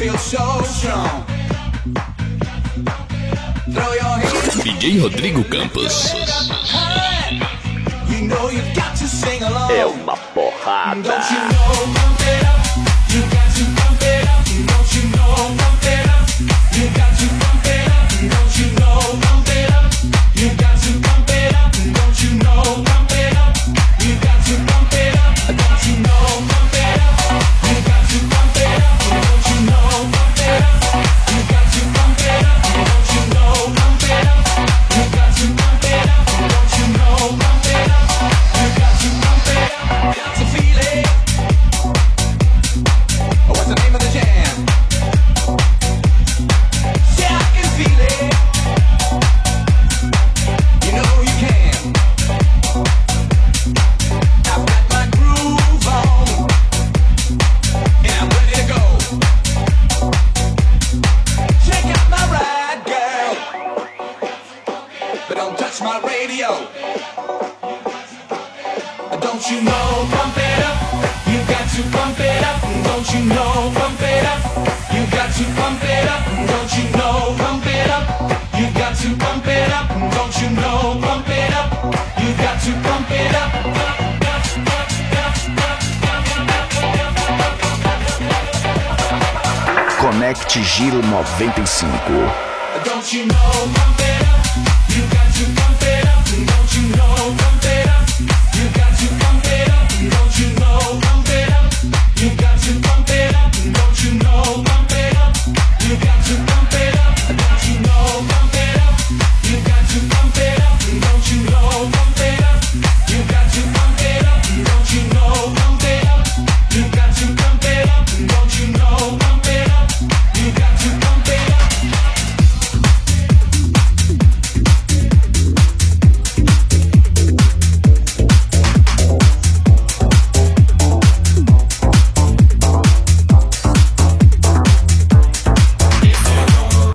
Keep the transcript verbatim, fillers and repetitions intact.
D J Rodrigo Campos. É uma porrada. Connect Giro noventa e cinco. Don't you know, pump it up. You got to pump it up. Don't you know, pump it up. You got to pump